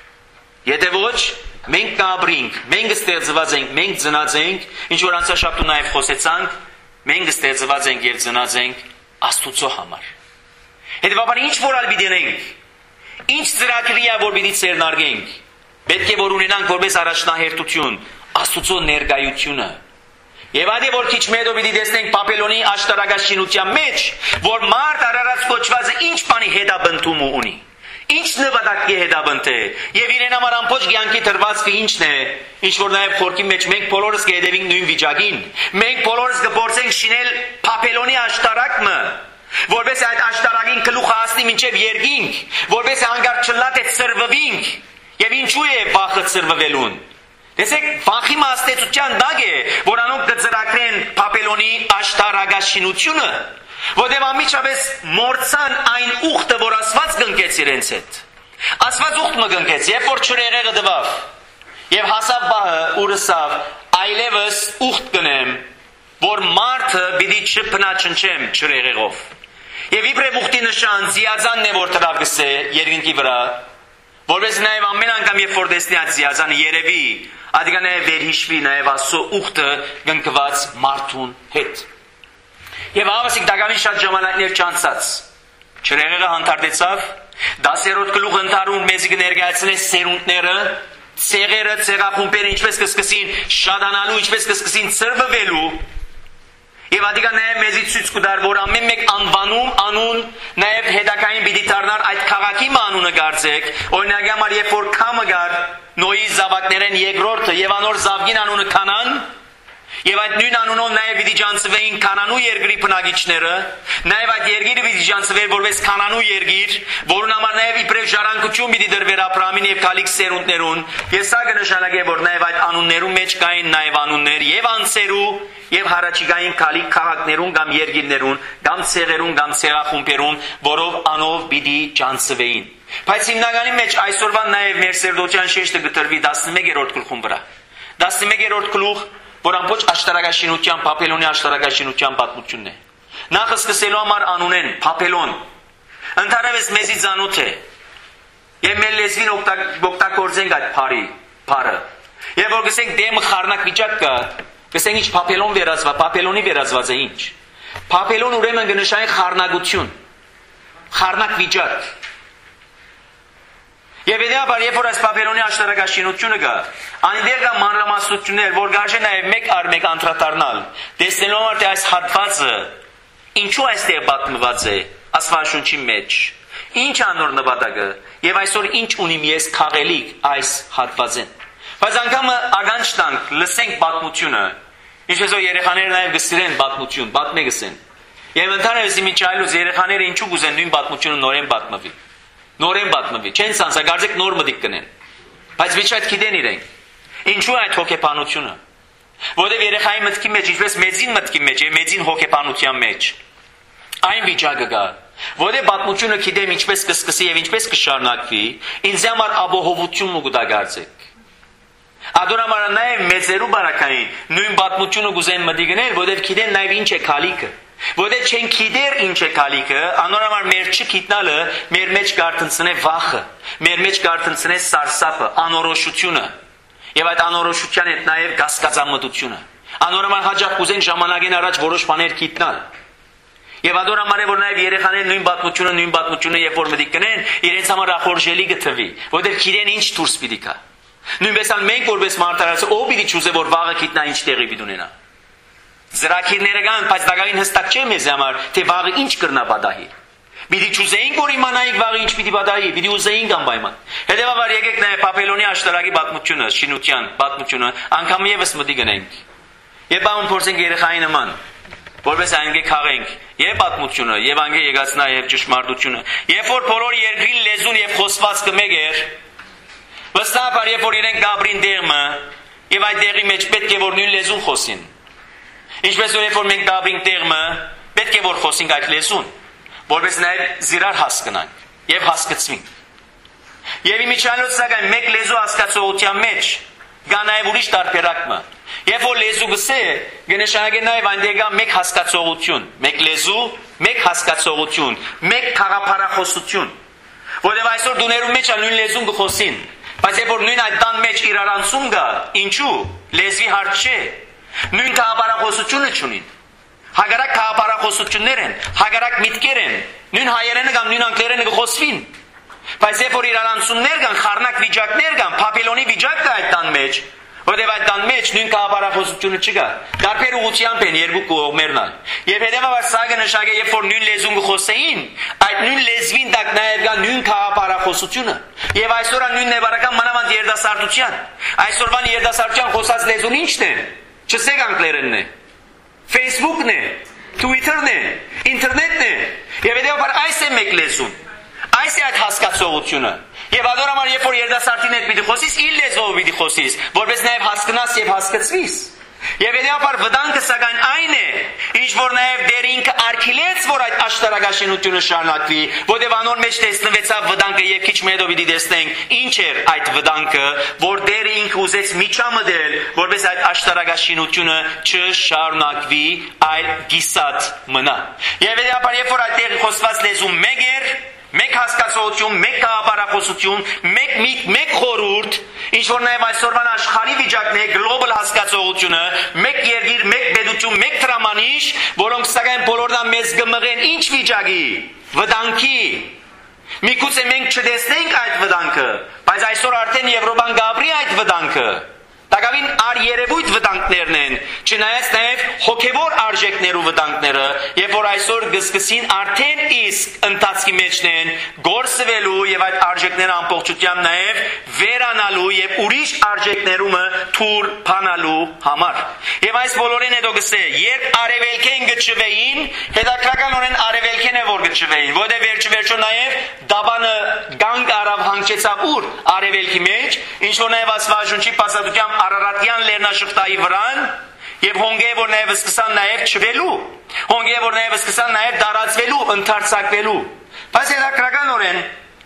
Եթե ոչ, մենք կապրենք, մենք ստեղծված ենք, մենք ծնած ենք, ինչ որ անցաշաբթու նաեւ խոսեցանք, մենք ստեղծված ենք եւ ծնած ենք Աստուծո համար։ Հետևաբար ինչ որ ալ պիտի անենք, ինչ ծրագրի է որ պիտի ցերնարգենք, պետք է որ ունենանք որպես առաջնահերթություն Աստուծո ներկայությունը։ Եվ այդի որ քիչ մեդո պիտի տեսնենք Բաբելոնի աշտարակաշինության մեջ, որ մարդ արարած կոչվածը ինչ բանի հետաբնթում ունի, ինչ նպատակի հետաբնթ է, եւ իրեն համար ամբողջ կյանքի դրվածքը ինչն է, ինչ որ նաեւ խորքի մեջ մենք բոլորս կհետևենք նույն վիճակին, մենք բոլորս կփորձենք շինել Բաբելոնի աշտարակը, որովհետեւ այդ աշտարակին գլուխ հասնի մինչեւ երկինք, որովհետեւ հանգարց չլատ է ծրվվինք, եւ ինչու է վախը ծրվվելուն։ Տեսեք, վախի մասնեցության դակ է, որ անոնք կծրագրեն Բաբելոնի աշտարակաշինությունը, որտեղ անմիջապես մորցան այն ուխտը, որ Աստված կնքեց իրենց հետ։ Աստված ուխտ մը կնքեց, երբ որ չրեղեղը դվավ, եւ հասավ բահը ուրսավ, այլևս ուխտ կնեմ, որ մարդը պիտի չփնաչնչեմ չրեղեղով։ Եվ իբրև ուխտի նշան զիազանն է, որ տրավ գսե երկնքի վրա, որպես նաև ամեն անգամ երբ որ տեսնի այդ զիազանը երևի, adică նաև վերհիշվի նաև Աստծո ուխտը գնկված մարդուն հետ։ Եվ հավասիկ դակամին շատ ժամանակներ չանցած, չրեղեղը հանդարտեցավ, դասերորդ գլուխ ընթարուն մեզի կներկայացնես սերունդները, ցեղերը, ցեղախումբերը ինչպես կսկսին շատանալու, ինչպես կսկսին ծրվվելու, եւ adică նաև մեզի ցույց կտար, որ ամեն մեկ անվանում, անուն, նաև հետակային պիտի դառնար այդ քաղաքի անունը գարձեք, օրինակ համար երբ որ քամը գար Նոյի զավակներեն երկրորդը եւ անոր զավգին անունը Կանան, եւ այդ նույն անունով նաև պիտի ջանցվեին Կանանու երկրի բնակիչները, նաև այդ երկիրը պիտի ջանցվեր որպես Կանանու երկիր, որուն համար նաև իբրև ժառանգություն պիտի դրվեր Աբրահամին եւ քալիք սերունդներուն, եւ սա կնշանակե որ նաև այդ անուններու մեջ կային նաև անուններ եւ անձերու եւ հարաճիգային քալիք քաղաքներուն կամ երկիրներուն, կամ ցեղերուն, կամ ցեղախումբերուն, որով անով պիտի ջանցվեին։ Բայց հիմնականի մեջ այսօրվան նաև մեր սերդոչյան շեշտը գտնվի տասնմեկերորդ գլխում վրա։ տասնմեկերորդ գլուխ, որ ամբողջ աշտարակաշինության, Բաբելոնի աշտարակաշինության պատմությունն է։ Նախ սկսելու համար անունեն Բաբելոն։ Ընդհանրապես մեզի ծանոթ է։ Եվ մեր լեզվին օգտագործենք այդ բառի, բառը։ Եվ որ գսենք դեմ խառնակ վիճակ կա, գսենք ինչ Բաբելոն վերածված, Բաբելոնի վերածված է ինչ։ Բաբելոն ուրեմն կնշանակի խառնակություն, խառնակ վիճակ։ Եվ հետեւաբար երբ որ այս Բաբելոնի աշտարակաշինությունը կա, այնտեղ կա մանրամասնություններ, որ կարելի նաև մեկ առ մեկ անդրադառնալ, տեսնելու համար թե այս հատվածը ինչու այստեղ պատմված է Աստվածաշունչի մեջ, ինչ անոր նպատակը, եւ այսօր ինչ ունիմ ես քաղելիք այս հատվածին։ Բայց անգամ ագանջ տանք, լսենք պատմությունը, ինչպես որ երեխաները նաև գսիրեն պատմություն, պատմեգսեն։ Եվ ընդհանրապես իմիջայլոց երեխաները ինչու գուզեն նույն պատմությունը նորեն պատմվի։ Նորեն պատմվի, չեն սանսա, գարձեք նոր մտիկ կնեն, բայց ոչ այդ գիտեն իրենք, ինչու այդ հոգեբանությունը, որտև երեխայի մտքի մեջ, ինչպես մեծին մտքի մեջ և մեծին հոգեբանության մեջ, այն վիճակը կա, որտև պատմությունը գիտեմ ինչպես կսկսի և ինչպես կշարունակվի, ինձ համար ապահովություն ու գտա գարձեք։ Ադոր համար նաև մեծերու բարակային նույն պատմությունը գուզեն մտի գնել, որտև գիտեն նաև ինչ է քալիքը։ Որտեղ չեն գիտեր ինչ է քալիքը, անորոմար մեր չգիտնալը մեր մեջ կարտնցնե վախը, մեր մեջ կարտնցնե սարսափը, անորոշությունը, եւ այդ անորոշության հետ նաեւ կասկածամտությունը։ Անորոմար հաջող կուզեն ժամանակին առաջ որոշ բաներ գիտնալ։ Եվ ադորամար է որ նաեւ երեխաները նույն պատմությունը, նույն պատմությունը երբ որ մտիկ կնեն, իրենց համար ախորժելի գտնվի, որտեղ գիտեն ինչ դուրս պիտի գա։ Նույնպես ալ մենք որպես մարդարած ով պիտի ճուզե որ վաղը գիտնա ինչ տեղի պիտի ունենա։ Զրակիրները կան, բայց դակավին հստակ չէ մեզ համար, թե վաղը ինչ կրնա բադահի։ Պիտի ճուզեինք, որ իմանայինք վաղը ինչ պիտի բադահի, պիտի ուզեինք անպայման։ Հետևաբար եկեք նաև Բաբելոնի աշտարակի պատմությունը, շինության պատմությունը, անգամ եւս մտի գնենք։ Եվ բան փորձենք երեխայի նման։ որպես այնգե քաղենք եւ պատմությունը եւ անգե եկած նաեւ ճշմարտությունը երբ որ բոլոր երկրի լեզուն եւ խոսվածքը մեկ էր վստահաբար երբ որ իրենք գաբրին դերմը եւ այդ դերի մեջ պետք է որ նույն լեզուն խոսին ինչպես որ երբ որ մենք գաբրին դերմը պետք է որ խոսենք այդ լեզուն որպես նաեւ զիրար հասկանանք եւ հասկացվենք եւ իմիջիալոց սակայն մեկ լեզու հասկացողության մեջ գա նաեւ ուրիշ տարբերակը Երբ որ լեզու գսե, գնշանագե նաև այնտեղ մեկ հասկացողություն, մեկ լեզու, մեկ հասկացողություն, մեկ խաղապարախոսություն, որովհետև այսօր դուներու մեջ նույն լեզուն գխոսին, բայց երբ որ նույն այդ տան մեջ իրարանցում գա, ինչու, լեզվի հարց չէ, նույն խաղապարախոսությունը չունին, հագարակ խաղապարախոսություններ են, հագարակ միտքեր են, նույն հայերենը կամ նույն անգլերենը գխոսվին, բայց երբ որ իրարանցումներ կան, խառնակ վիճակներ կան, Փաբիլոնի վիճակ կա այդ տան մեջ, Որտեւ այդ տան մեջ նույն կապարախոսությունը չկա։ Տարբեր ուղղությամբ են երկու կողմերն ալ։ Եվ հետևաբար սա կնշանակե, երբ որ նույն լեզուն կխոսեին, այդ նույն լեզվին տակ նաև կա նույն կապարախոսությունը։ Եվ այսօր նույն նեբարական մանավանդ երդասարտության։ Այսօրվան երդասարտության խոսած լեզուն ի՞նչն է։ Չսեք անգլերենն է։ Facebook-ն է, Twitter-ն է, ինտերնետն է։ Եվ հետևաբար այս է մեկ լեզուն։ Այս է այդ հասկացողությունը։ Եվ adorամար երբ որ երդասարտին հետ պիտի խոսիս, իր լեզվով պիտի խոսիս, որպես նաև հասկանաս եւ հասկացվիս։ Եվ հետեւաբար վտանգը սակայն այն է, ինչ որ նաև դեր ինքը արգելեց, որ այդ աշտարակաշինությունը շարունակվի, որտեղ անոր մեջ տեսնվեցավ վտանգը եւ քիչ մետո պիտի տեսնենք, ինչ էր այդ վտանգը, որ դեր ինքը ուզեց միջամտել, որպես այդ աշտարակաշինությունը չշարունակվի, այլ գիսած մնա։ Եվ հետեւաբար երբ որ այդտեղ խոսված լեզու մեկ էր, մեկ հասկացողություն, մեկ կապարախոսություն, մեկ միտ, մեկ խորհուրդ, ինչ որ նաև այսօրվան աշխարհի վիճակն է, գլոբալ հասկացողությունը, մեկ երկիր, մեկ պետություն, մեկ տրամանիշ, որոնք սակայն բոլորն մեզ գմղեն ինչ վիճակի, վտանգի։ Միգուցե մենք չտեսնենք այդ վտանգը, բայց այսօր արդեն Եվրոպան գաբրի այդ վտանգը։ Տակավին արերևույթ վտանգներն են, չնայած նաև հոգևոր արժեքներու վտանգները, երբ որ այսօր գսկսին արդեն իսկ ընթացքի մեջն են գործվելու եւ այդ արժեքները ամբողջությամբ նաև վերանալու եւ ուրիշ արժեքներումը թուր փանալու համար։ Եվ այս բոլորին հետո գսե, երբ արևելքեն գճվեին, հետաքրքրականորեն արևելքեն է որ գճվեին, որտեղ վերջիվերջո նաև դաբանը գանք արավ հանգեցավ ուր արևելքի մեջ, ինչ որ նաև ասվաժունչի պասադությամբ Արարատյան լեռնաշղթայի վրան եւ հոնգե որ նաև սկսան նաև չվելու, հոնգե որ նաև սկսան նաև դարածվելու, ընդարձակվելու։ Բայց հետաքրքրականորեն,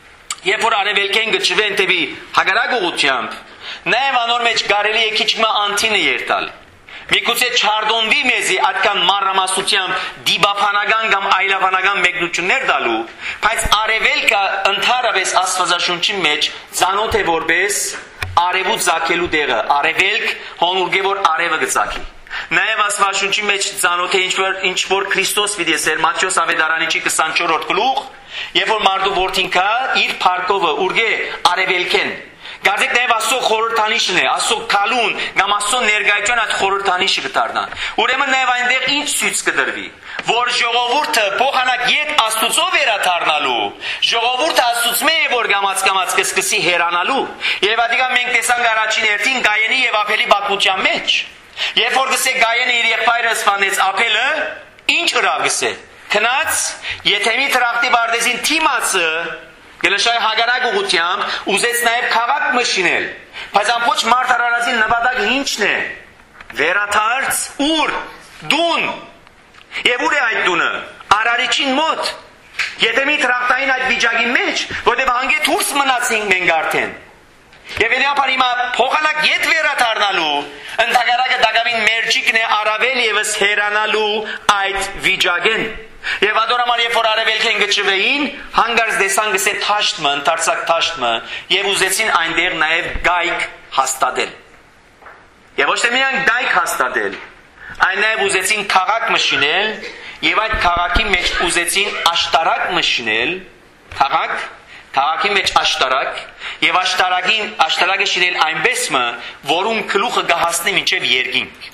երբ որ արևելքեն գճվեն տեւի հագարակ ուղությամբ, նաև անոր մեջ կարելի է քիչ մը անտինը երտալ։ Միգուցե չարդոնվի մեզի այդքան մանրամասությամբ դիբափանական կամ այլաբանական մեկնություններ տալու, բայց արևելքը ընդհանրապես Աստվածաշունչի մեջ ծանոթ է որպես արևուտ զաքելու տեղը, արևելք հոնուրգե որ արևը գծակի։ Նաև Աստվածաշունչի մեջ ծանոթ է ինչ որ ինչ որ Քրիստոս պիտի ասեր Մատթեոս ավետարանիչի քսանչորրորդ գլուխ, երբ որ մարդու որդին կա իր փառքովը ուրգե արևելքեն Գարձեք նաև Աստծո խորհրդանիշն է, Աստծո քալուն, կամ Աստծո ներկայություն այդ խորհրդանիշը կդառնան։ Ուրեմն նաև այնտեղ ինչ ցույց կդրվի, որ ժողովուրդը փոխանակ իդ Աստծո վերադառնալու, ժողովուրդը Աստծուց մե որ գամած-գամած կսկսի հեռանալու։ Եվ ադիգա մենք տեսանք առաջին հերթին Գայենի եւ Ափելի պատմության մեջ։ Երբ որ գսե Գայենը իր եղբայրը սպանեց Ափելը, ինչ ըրավ գսե։ Քնած, Եթեմի տրախտի բարդեզին թիմացը Գելաշայ հագարակ ուղությամբ ուզեց նաև քաղաք մշինել, բայց ամբողջ մարդարարածին նպատակը ինչն է։ Վերաթարց ուր դուն։ Եվ ուր է այդ դունը։ Արարիչին մոտ։ Եթեմի տրախտային այդ վիճակի մեջ, որտեղ հանգե դուրս մնացինք մենք արդեն։ Եվ էլիապար հիմա փոխանակ ետ վերաթարնալու, ընդհանրակը դակավին մերջիկն է առավել եւս հերանալու այդ վիճակեն։ Եվ adorամար երբ որ արևելքեն գճվեին, հանգարց դեսան գսե թաշտմը, ընդարձակ թաշտմը, եւ ուզեցին այնտեղ նաեւ գայք հաստատել։ Եվ ոչ թե միայն գայք հաստատել, այն նաեւ ուզեցին քաղաք մշինել, եւ այդ քաղաքի մեջ ուզեցին աշտարակ մշինել, քաղաք, քաղաքի մեջ աշտարակ, եւ աշտարակին աշտարակը շինել այնպես մը, որում գլուխը գահասնի մինչեւ երկինք։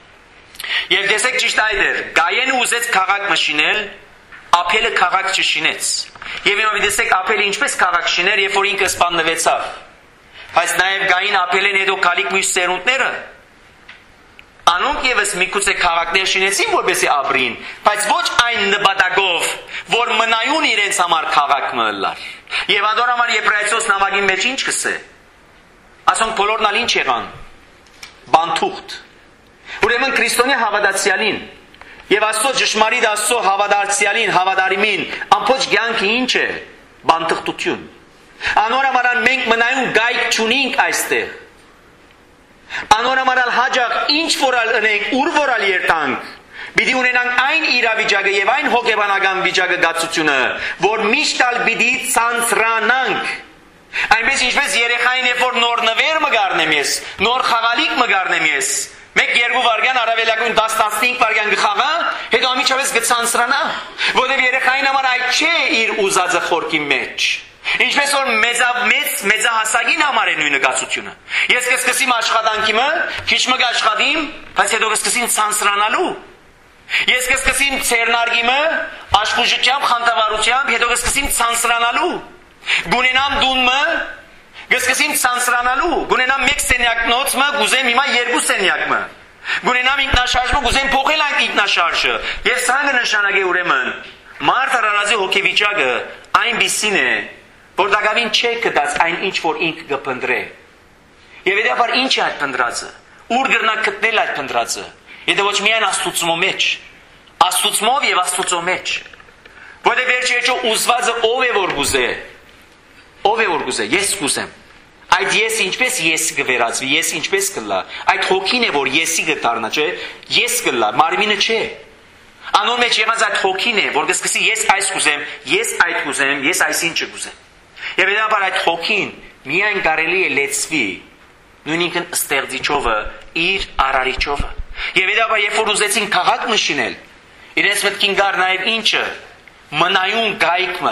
Եվ տեսեք ճիշտ այդ էր, Գայենը ուզեց քաղաք մշինել, Ափելը քաղաք չշինեց։ Եվ հիմա տեսեք Ափելը ինչպես քաղաք շիներ, երբ որ ինքը սպանվեցավ։ Բայց նաև Գային Ափելեն հետո գալիք մյուս ծերունդները Անոնք եւս միգուցե քաղաքներ շինեցին, որպեսզի ապրին, բայց ոչ այն նպատակով, որ մնայուն իրենց համար քաղաք մըլլար։ Եվ ադոր համար Եբրայեցոս նամակի մեջ ինչ կսե։ Ասոնք բոլորն ալ ինչ եղան։ Բանթուղթ։ Ուրեմն Քրիստոնյա հավատացյալին եւ Աստծո ճշմարիտ Աստծո հավատացյալին, հավատարիմին, ամբողջ կյանքը ինչ է։ Բանթղթություն։ Անորամարան մենք մնայուն գայք չունենք այստեղ։ Անորամարալ հաջող ինչ որալ ընենք, ուր որալ երթանք, պիտի ունենանք այն իրավիճակը եւ այն հոգեբանական վիճակը գացությունը, որ միշտ ալ պիտի ցանցրանանք։ Այնպես ինչպես երեխային երբ որ նոր նվեր մը գարնեմ ես, նոր խաղալիք մը գարնեմ ես, մեկ երկու վարգան առավելագույն դաս տասնհինգ վարգան գխաղա, հետո ամիջապես գցանցրանա, որովհետև երեխային համար այդ չէ իր ուզածը խորքի մեջ։ Ինչպես որ մեծ մեծահասակին համար է նույնը գացությունը։ Ես կսկսեմ աշխատանքի մը, քիչ մը աշխատիմ, բայց հետո կսկսեմ ցանցրանալու։ Ես կսկսեմ ցերնարգի մը, աշխուժությամբ, խանդավառությամբ, հետո կսկսեմ ցանցրանալու։ Գունենամ դունմը, կսկսեմ ցանցրանալու։ Գունենամ մեկ սենյակնոց մը, գուզեմ հիմա երկու սենյակ մը։ Գունենամ ինքնաշարժը, գուզեմ փոխել այդ ինքնաշարժը։ Եվ սա կնշանակի ուրեմն մարդ առարազի հոգեվիճակը այնպիսին է, որ դակավին չէ կդած այն ինչ որ ինք կփնտրե։ Եվ հետաբար ինչ է այդ փնտրածը։ Ուր գրնա գտնել այդ փնտրածը։ Եթե ոչ միայն Աստծո մեջ, Աստծով եւ Աստծո մեջ։ Որտեղ վերջի էջո ուզվածը ով է որ գուզե։ Ով է որ գուզե, ես գուզեմ։ Այդ ես ինչպես ես կվերածվի, ես ինչպես կլա։ Այդ հոգին է որ եսի կդառնա, չէ՞։ Ես կլա, մարմինը չէ։ Անոր մեջ եղած այդ հոգին է, որ կսկսի ես այս գուզեմ, ես այդ գուզեմ, ես այսինչը գուզեմ։ Եվ հետաբար այդ հոգին միայն կարելի է լեցվի նույնինքն ստեղծիչովը, իր արարիչովը։ Եվ հետաբար երբ որ ուզեցին քաղաք մշինել, իրենց մտքին գար նաև ինչը, մնայուն գայքը։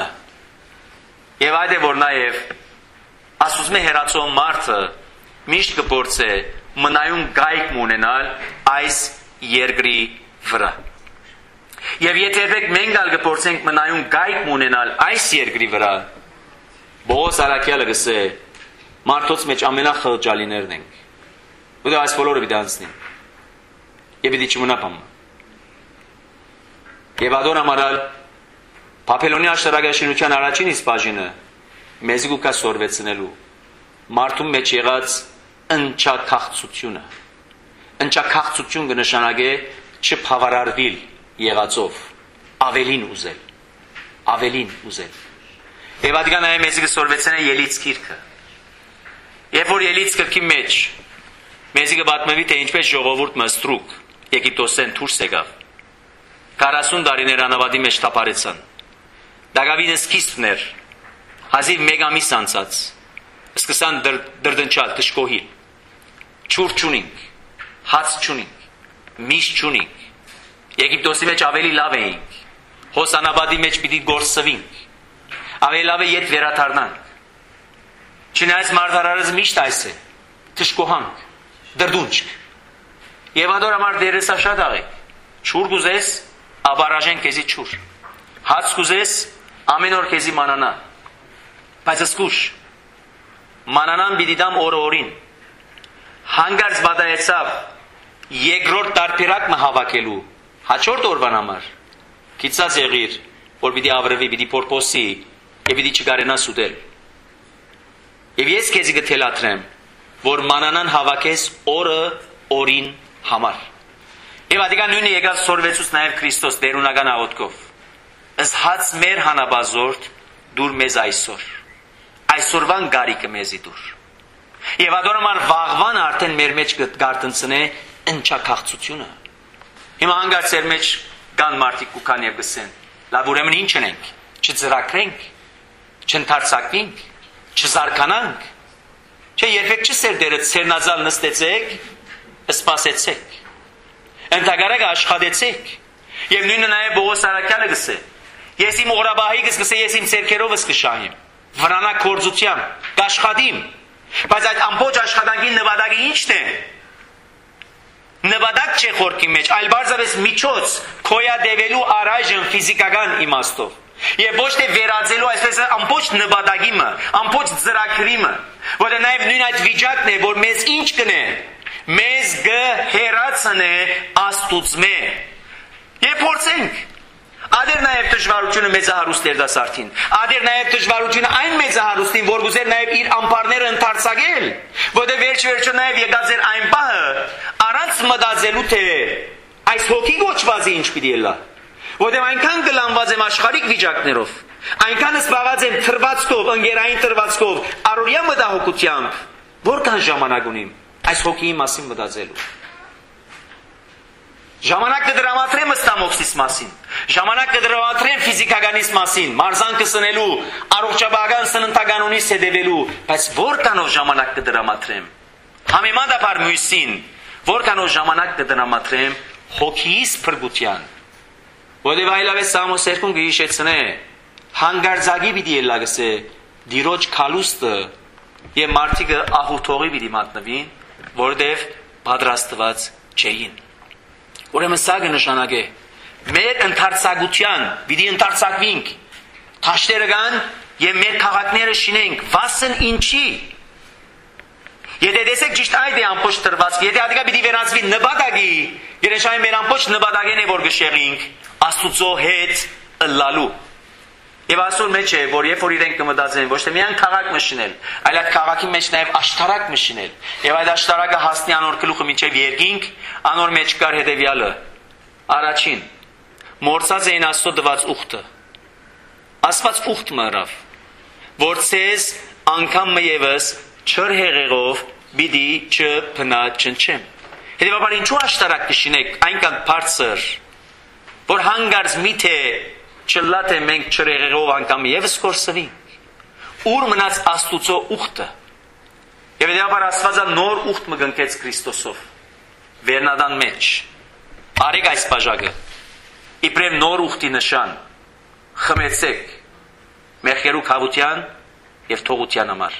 Եվ այդ է որ նաև ասում է հերացող մարդը միշտ կփորձե մնայուն գայք ունենալ այս երկրի վրա։ Եվ եթե մենք ալ կփորձենք մնայուն գայք ունենալ այս երկրի վրա, Բողոս Արաքյալը գսե մարդոց մեջ ամենախղճալիներն ենք։ Ու դա այս բոլորը պիտի անցնի։ Եվ պիտի չմնա բան։ Եվ ադոր ամարալ Պապելոնի աշտարակաշինության առաջին իսկ բաժինը մեզ գուկա սորվեցնելու մարդու մեջ եղած ընչաքաղցությունը։ Ընչաքաղցություն կնշանակե չփավարարվել եղածով, ավելին ուզել, ավելին ուզել։ Եվ ադգան այ մեզ կսորվեցնե ելից գիրքը։ Երբ որ ելից գրքի մեջ մեզ կպատմվի թե ինչպես ժողովուրդը ստրուկ Եգիպտոսեն դուրս եկավ։ քառասուն տարիներ անավադի մեջ թափարեցան։ Դագավին սկիզբներ, հազիվ մեկ ամիս անցած, սկսան դրդնչալ, դժկոհի։ Չուր չունինք, հաց չունինք, միշ չունինք։ Եգիպտոսի մեջ ավելի լավ էինք։ Հոսանաբադի մեջ պիտի գործվինք։ Ավելի լավ է երբ վերադառնանք։ Չնայած մարդարարը միշտ այս է, դժկոհանք, դրդունչք։ Եվ ադոր համար դերեսա շատ աղեք։ Չուր գուզես, աբարաժեն քեզի չուր։ Հաց գուզես, ամեն օր քեզի մանանա։ Բայց սկուշ, մանանան պիտի դամ օրը օրին։ Հանգարց բադայեցավ երկրորդ տարբերակը հավաքելու հաջորդ օրվան համար։ Քիծած եղիր, որ պիտի ավրվի, պիտի փորփոսի եւ պիտի չկարենաս ուտել։ Եվ ես քեզի կթելաթրեմ, որ մանանան հավաքես օրը օրին համար։ Եվ ադիգա նույնը եկած սորվեցուց նաև Քրիստոս դերունական աղոթքով։ Ըստ հաց մեր հանաբազորդ դուր մեզ այսօր։ Այսօրվան գարիկը մեզի դուր։ Եվ ադորոման վաղվան արդեն մեր մեջ գարտնցնե ընչաքաղցությունը։ Հիմա հանգարց էր մեջ կան մարդիկ կուքան եւ գսեն։ Լավ ուրեմն ինչ ենք։ Չծրակրենք, չընթարցակվենք, չզարկանանք։ Չէ երբեք չսեր դերը ցերնազալ նստեցեք, սպասեցեք։ Ընդհանրապես աշխատեցեք։ Եվ նույնը նաև Բողոս Արաքյալը գսե։ Ես իմ օղրաբահի գսե, ես իմ ցերկերովս կշահեմ։ Վրանա կորձությամբ, կաշխատիմ։ Բայց այդ ամբողջ աշխատանքի նպատակը ի՞նչն է։ Նպատակ չէ խորքի մեջ, այլ բարձրապես միջոց քոյադևելու առայժմ ֆիզիկական իմաստով։ Եվ ոչ թե վերածելու այսպես ամբողջ նպատակիմը, ամբողջ ծրագրիմը, որը նաև նույն այդ վիճակն է, որ մեզ ինչ կնե, մեզ գհերացնե աստուծմե։ Եվ փորձենք։ Ադեր նաև դժվարությունը մեծահարուստ երդասարտին։ Ադեր նաև դժվարությունը այն մեծահարուստին, որ գուզեր նաև իր ամբարները ընդարձակել, որտեղ վերջ-վերջը նաև եկած էր այն բանը, առանց մտածելու թե այս հոգի գոչվածը ինչ պիտի ելա։ Որտեղ այնքան կլանված եմ աշխարհիկ վիճակներով, այնքան սպառած եմ թրվածքով, ընկերային թրվածքով, առօրյա մտահոգությամբ, որքան ժամանակ ունիմ այս հոգիի մասին մտածելու։ Ժամանակ կդրամատրեմ ըստամոքսիս մասին, ժամանակ կդրամատրեմ ֆիզիկականիս մասին, մարզանքը սնելու, առողջապահական սննդականոնից հետևելու, բայց որքանով ժամանակ կդրամատրեմ համեմատաբար մյուսին, որքանով ժամանակ կդրամատրեմ հոգիս փրկության, որտեղ այլապես Սամոս երկում կհիշեցնե, հանգարձակի պիտի ելա գսե, դիրոջ քալուստը եւ մարդիկը աղոթողի պիտի մատնվին, որտեղ պատրաստված չէին։ Ուրեմն սա կնշանակե մեր ընդարձակության պիտի ընդարձակվենք, թաշտերը կան եւ մեր քաղաքները շինենք, վասն ինչի։ Եթե տեսեք ճիշտ այդ է ամբողջ տրված, եթե ադիկա պիտի վերածվի նպատակի, երեշային մեր ամբողջ նպատակն է որ գշեղինք Աստուծո հետ ըլլալու։ Եվ ասում մեջ է, որ երբ որ իրենք կմտածեն, ոչ թե միայն քաղաք մշինել, այլ այդ քաղաքի մեջ նաև աշտարակ մշինել։ Եվ այդ աշտարակը հասնի անոր գլուխը մինչև երկինք, անոր մեջ կար հետևյալը. առաջին, մորցած էին Աստծո տված ուխտը։ Աստված ուխտ մռավ, որ ցեզ անգամ մևս չր հեղեղով պիտի չփնաչնչեմ։ Հետևաբար ինչու աշտարակ կշինեք այնքան բարձր, որ հանգարց միթե չլատ է մենք չրեղեղով անգամ եւս կորսվենք։ Ուր մնաց Աստուծո ուխտը։ Եվ դեպաբար Աստվածը նոր ուխտ մգնքեց Քրիստոսով։ Վերնադան մեջ։ Արեք այս բաժակը։ Իբրև նոր ուխտի նշան։ Խմեցեք մեղքերու քավության եւ թողության համար։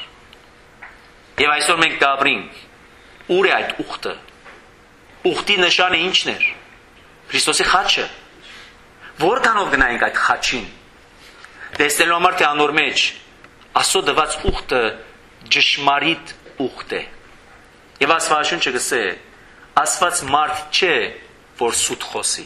Եվ այսօր մենք կապրինք։ Ուր է այդ ուխտը։ Ուխտի նշանը ի՞նչն էր։ Քրիստոսի խաչը։ Որքանով գնայինք այդ խաչին, տեսնելու համար թե անոր մեջ Աստծո տված ուխտը ճշմարիտ ուխտ է։ Եվ Աստվածաշունչը գսե, Աստված մարդ չէ, որ սուտ խոսի։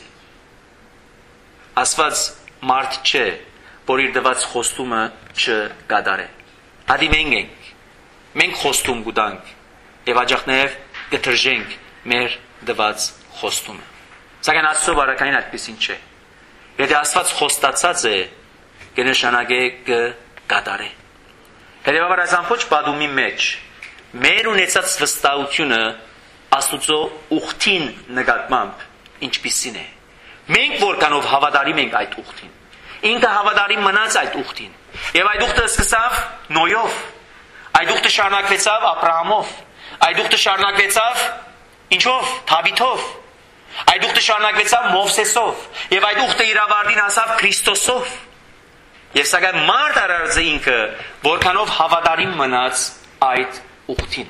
Աստված մարդ չէ, որ իր տված խոստումը չկատարե։ Ադի մենք ենք, մենք խոստում կտանք եւ աջակներ կտրժենք մեր տված խոստումը։ Սակայն Աստծո բարակային այդպեսին չէ։ Եթե Աստված խոստացած է, կնշանակե կկատարե։ Հետևաբար այս ամբողջ պատումի մեջ մեր ունեցած վստահությունը Աստուծո ուխտին նկատմամբ ինչպիսին է։ Մենք որքանով հավատարիմ ենք այդ ուխտին։ Ինքը հավատարիմ մնաց այդ ուխտին։ Եվ այդ ուխտը սկսավ Նոյով, այդ ուխտը շարունակվեցավ Աբրահամով, այդ ուխտը շարունակվեցավ ինչով, Դավիթով, այդ ուխտը շարունակվեցավ Մովսեսով, եւ այդ ուխտը իր ավարտին հասավ Քրիստոսով։ Եվ սակայն մարդ արարածը ինքը որքանով հավատարիմ մնաց այդ ուխտին։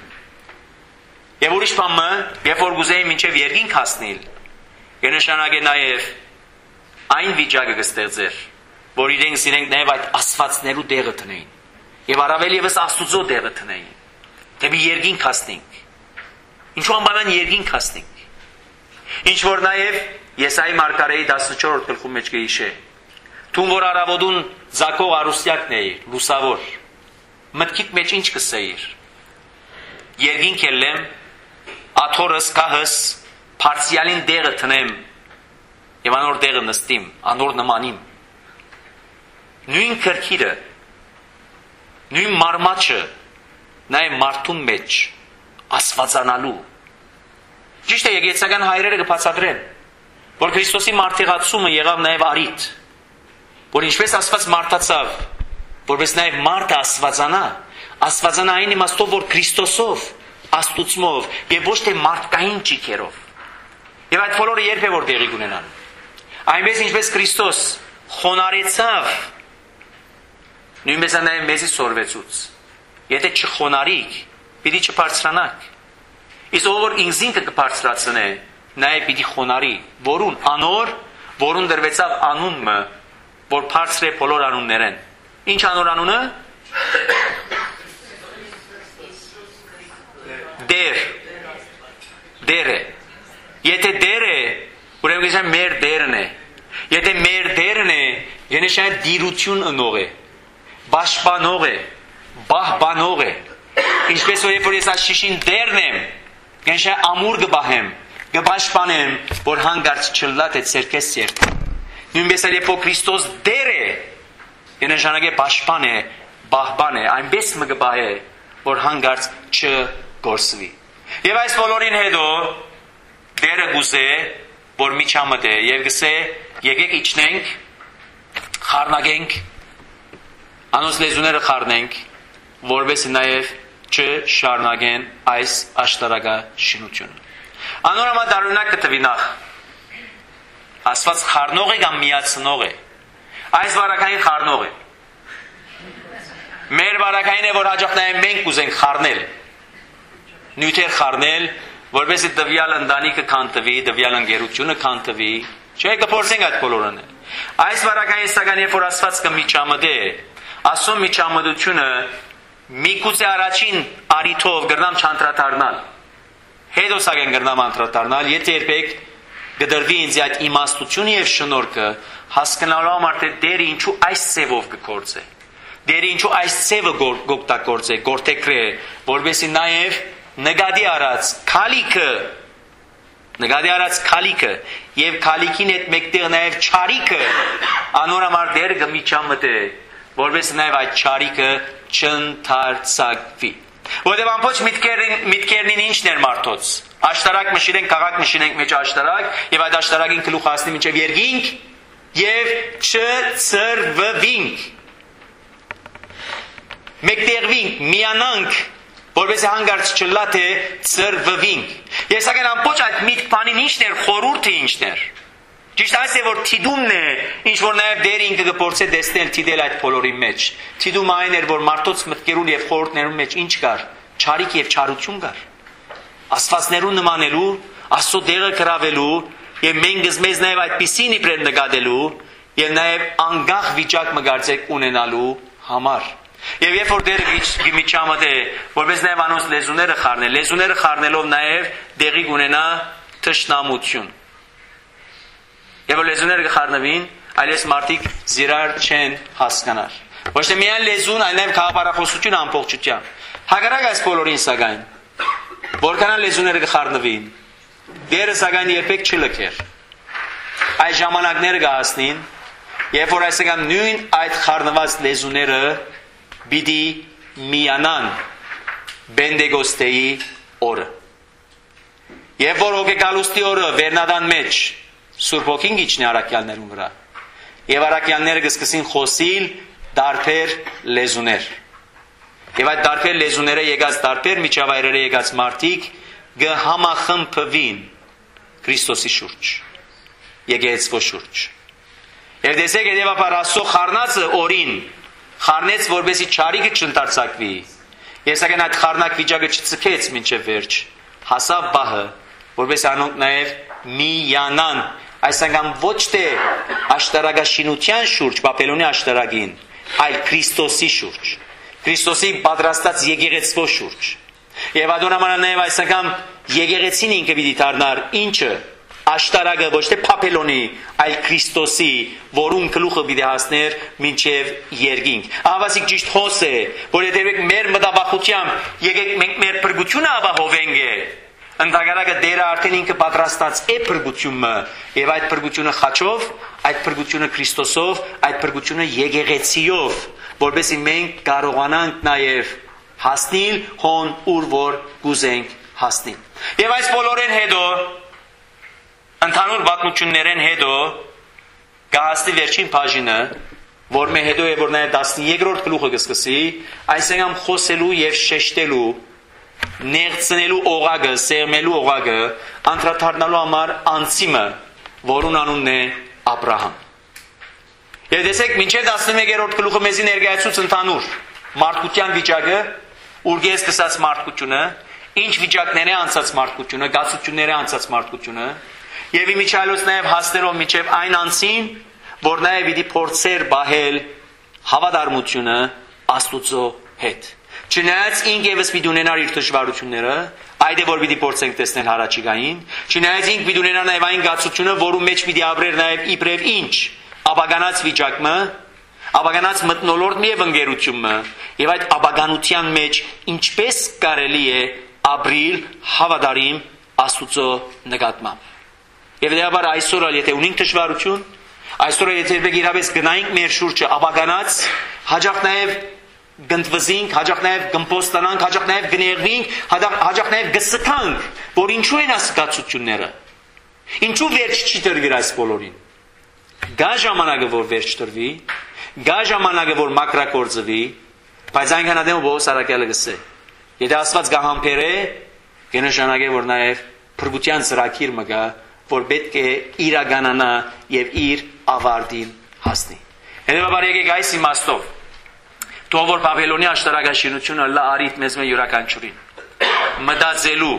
Եվ ուրիշ բանը, երբ որ գուզեին մինչև երկինք հասնել, կնշանակե նաև այն վիճակը կստեղծեր, որ իրենք իրենք նաև այդ աստվածներու դեղը տնեին, եւ առավել եւս Աստուծո դեղը տնեին, դեպի երկինք հասնենք։ Ինչու անբանան երկինք հասնենք։ Ինչ որ նաև Եսայի մարգարեի տասնչորրորդ գլխում մեջ կհիշե, թուն որ արավոտուն ձակող արուսյակն էիր, լուսավոր, մտքիդ մեջ ինչ կսեիր։ Երկինք ելեմ, աթորս կահս, փարսիալին դեղը տնեմ, եւ անոր դեղը նստիմ, անոր նմանիմ։ Նույն քրքիրը, նույն մարմաչը, նաև մարդուն մեջ աստվածանալու։ Ճիշտ է, եկեղեցական հայրերը կբացատրեն, որ Քրիստոսի մարդեղացումը եղավ նաև արիթ, որ ինչպես Աստված մարդացավ, որպես նաև մարդը աստվածանա, աստվածանա այն իմաստով, որ Քրիստոսով, Աստուծմով եւ ոչ թե մարդկային ճիքերով։ Եվ այդ բոլորը երբ է որ տեղի կունենան։ Այնպես ինչպես Քրիստոս խոնարեցավ, նույնպես նաև մեզի սորվեցուց։ Եթե չխոնարիք, պիտի չբարձրանաք։ Իսկ ով որ ինքզինքը կբարձրացնե, նաև պիտի խոնարի, որուն անոր, որուն դրվեցավ անունը, որ բարձր է բոլոր անուններեն։ Ինչ անոր անունը։ Դեր։ դեր է։ Եթե դեր է, ուրեմն գիշեր մեր դերն է։ Եթե մեր դերն է, գնիշան դիրություն ընող է, պաշտպանող է, բահբանող է։ Ինչպես որ երբ որ ես աշիշին դերն եմ, գնիշան ամուր կբահեմ, կպաշտպանեմ, որ հանգարց չլատ է ցերկես ցերտ։ Նույնպես էլ երբ որ Քրիստոս դեր է, գնիշանը պաշտպան է, բահբան է, այնպես մը կբահե, որ հանգարց չգործվի։ Եվ այս բոլորին հետո դերը գուզե, որ միջամտե եւ գսե եկեք իջնենք, խառնագենք, անոնց լեզուները խառնենք, որովհետեւ նաեւ չշարունակեն այս աշտարակաշինությունը։ Անորոմա դարունակ կտվի նախ Աստված խառնող է կամ միացնող է։ Այս վարակային խառնող է։ Մեր վարակային է, որ հաջող նաեւ մենք կուզենք խառնել։ Նյութեր խառնել, որովհետեւ դվյալ ընտանիքը քանտվի, դվյալ ընկերությունը քանտվի, չէ՞ կփորձենք այդ բոլորը։ Այս վարակային սակայն երբ որ Աստված կմիջամտե, Աստծո միջամտությունը միգուցե առաջին արիթով գրնամ չանդրադառնալ։ Հետո սակայն գրնամ անդրադառնալ, եթե երբեք կդրվի ինձ այդ իմաստությունը եւ շնորհքը հասկանալու համար թե դերը ինչու այս ծևով կգործե։ Դերը ինչու այս ծևը գոկտակորձե, գործեքրե, որովհետեւ նաեւ նկատի առած քալիքը նկատի առած քալիքը եւ քալիքին հետ մեկտեղ նաեւ չարիքը անորամար դերը կմիջամտե, որովհետեւ նաեւ այդ չարիքը չընթարցակվի։ Որտեղ ամբողջ միտքերին միտքերին ինչն էր մարդոց։ Աշտարակ մշիրենք, քաղաք մշիրենք մեջ աշտարակ եւ այդ աշտարակին գլուխ հասնի մինչեւ երկինք եւ չծրվվինք։ Մեկտեղվինք, միանանք, որովհետեւ հանգարց չլա թե ծրվվինք։ Ես ակեն ամբողջ այդ միտք բանին ինչն էր, խորհուրդը ինչն էր։ Ճիշտ այս է որ թիդումն է, ինչ որ նաև դեր ինքը կփորձե տեսնել թիդել այդ բոլորի մեջ։ Թիդումը այն էր, որ մարդոց մտքերուն եւ խորհուրդներուն մեջ ինչ կար, չարիք եւ չարություն կար։ Աստվածներուն նմանելու, Աստծո դերը գրավելու եւ մենք մեզ նաև այդպիսին իբրև նկատելու եւ նաև անգախ վիճակ մգարցեք ունենալու համար։ Եվ երբ որ դերը գիմիջամտե, որպես նաև անոնց լեզուները խառնել, լեզուները խառնելով նաև դեղի կունենա թշնամություն։ Եվ որ լեզուները կխառնվին, այլես մարդիկ զիրար չեն հասկանար։ Ոչ թե միայն լեզուն, այլ նաև քաղաքապարախոսություն ամբողջությամբ։ Հակառակ այս բոլորին սակայն, որքան լեզուները կխառնվին, դերը սակայն երբեք չլքեր։ Այս ժամանակները կհասնին, երբ որ այսքան նույն այդ խառնված լեզուները պիտի միանան Բենդեգոստեի օրը։ Եվ որ հոգեկալուստի օրը վերնադան մեջ Սուրբ Հոգին իջնի առաքյալներուն վրա։ Եվ առաքյալները կսկսին խոսիլ դարբեր լեզուներ։ Եվ այդ դարբեր լեզուները եկած դարբեր միջավայրերը եկած մարդիկ կհամախմբվին Քրիստոսի շուրջ։ Եկեղեցվո շուրջ։ Եվ տեսեք հետևաբար Աստծո խառնածը օրին խառնեց, որպեսզի չարիքը չընթարցակվի։ Ես ակեն այդ խառնակ վիճակը չցկեց մինչև վերջ։ Հասավ բահը, որպես անոնք նաև միանան, այս անգամ ոչ թե աշտարակաշինության շուրջ, Բաբելոնի աշտարակին, այլ Քրիստոսի շուրջ, Քրիստոսի պատրաստած եկեղեցվո շուրջ։ Եվ adonamana նաև այս անգամ եկեղեցին ինքը պիտի դառնար ինչը աշտարակը ոչ թե Բաբելոնի, այլ Քրիստոսի, որուն գլուխը պիտի հասներ մինչև երկինք։ Ավասիկ ճիշտ հոս է, որ եթե մեր մտաբախությամբ եկեք մենք մեր փրկությունը ապահովենք է, ընդհանրակը դերը արդեն ինքը պատրաստած է փրկությունը, եւ այդ փրկությունը խաչով, այդ փրկությունը Քրիստոսով, այդ փրկությունը եկեղեցիով, որովհետեւ մենք կարողանանք նաեւ հասնել հոն ուր որ կուզենք հասնել։ Եվ այս բոլորեն հետո ընդհանուր պատմություններեն հետո կհասնի վերջին բաժինը, որ մե հետո է որ նաև տասներորդ գլուխը կսկսի, այսինքն խոսելու եւ շեշտելու, ներծնելու օղակը, սերմելու օղակը, անդրադառնալու համար անցիմը, որուն անունն է Աբրահամ։ Եվ տեսեք, մինչև տասնմեկերորդ գլուխը մեզի ներկայացուց ընդհանուր մարդկության վիճակը, ուր ես կսած մարդկությունը, ինչ վիճակներ է անցած մարդկությունը, գացություններ է անցած մարդկությունը, եւ իմիջիալոց նաեւ հասներով միջև այն անցին, որ նաեւ պիտի փորձեր բահել հավատարմությունը Աստուծո հետ։ Չնայած ինք եւս պիտի ունենար իր դժվարությունները, այդ է որ պիտի փորձենք տեսնել հարաճիգային, չնայած ինք պիտի ունենար նաեւ այն գացությունը, որում մեջ պիտի ապրեր նաեւ իբրև ինչ, աբագանած վիճակը, աբագանած մտնոլորտը եւ ընկերությունը, եւ այդ աբագանության մեջ ինչպես կարելի է ապրիլ հավատարիմ Աստուծո նկատմամբ։ Եվ դեպաբար այսօր ալ եթե ունենք դժվարություն, այսօր եթե իրավես գնայինք մեր շուրջը աբագանած, հաջող նաեւ գնդվզինք, հաջող նաև գմպոստանանք, հաջող նաև գներվինք, հաջող նաև գսկանք, որ ինչու են ասկացությունները, ինչու վերջ չի տրվիր այս բոլորին, գա ժամանակը, որ վերջ տրվի, գա ժամանակը, որ մակրակործվի, բայց այնքան ադեմ ու բողոս արակյալը գսե, եթե ասված գա համպեր է, գնշանակ է, որ նաև փրկության ծրագիր մը գա, որ պետք է իրականանա և իր ավարտին հասնի։ Հետևաբար եկեք այս իմաստով Թող որ Բաբելոնի աշտարակաշինությունը լա արիտ մեզ մե յուրաքանչյուրին մտածելու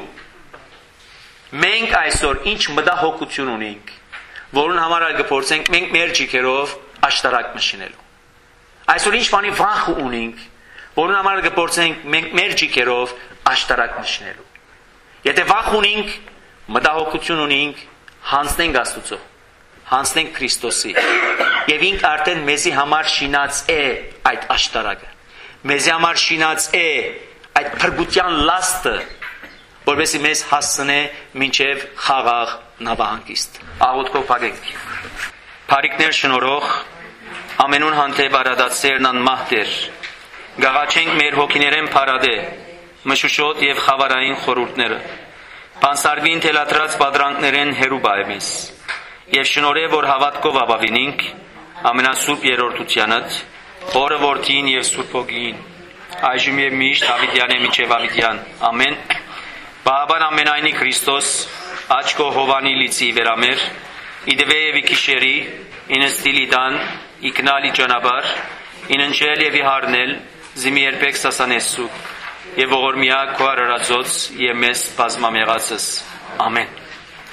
մենք այսօր ինչ մտահոգություն ունենք, որուն համար այլ կփորձենք մենք մեր ջիքերով աշտարակ մշինելու։ Այսօր ինչ բանի վախ ունենք, որուն համար կփորձենք մենք մեր ջիքերով աշտարակ մշինելու։ Եթե վախ ունենք, մտահոգություն ունենք, հանձնենք Աստուծո, հանձնենք Քրիստոսի, եւ ինք արդեն մեզի համար շինած է այդ աշտարակը, մեզի համար շինած է այդ փրկության լաստը, որովհետեւ մեզ հասցնե մինչև խաղաղ նավահանգիստ։ Աղոթքով փակենք։ Փարիկներ շնորհող, ամենուն հանդեպ արադացերն անմահտեր, գաղաչենք մեր հոգիներեն փարադե, մշուշոտ եւ խավարային խորհուրդները, բանսարվին թելադրած պատրանքներեն հերու բայմես, եւ շնորհե որ հավատքով ապավինենք ամենասուրբ երրորդությանդ, Հորը Որդին եւ Սուրբ Հոգին, այժմ եւ միշտ հավիտյան է մինչեւ հավիտյան։ Ամեն։ Բաբան ամենայնի Քրիստոս, աչքո Հովանի լիցի վերամեր, իդվե եւ իքիշերի, ինստիլիդան, իքնալի ճանապար, ինընջել եւ իհարնել, զիմի երբեք սասանեսու, եւ ողորմիա քո արարածոց եւ մեզ բազմամեղացս։ Ամեն։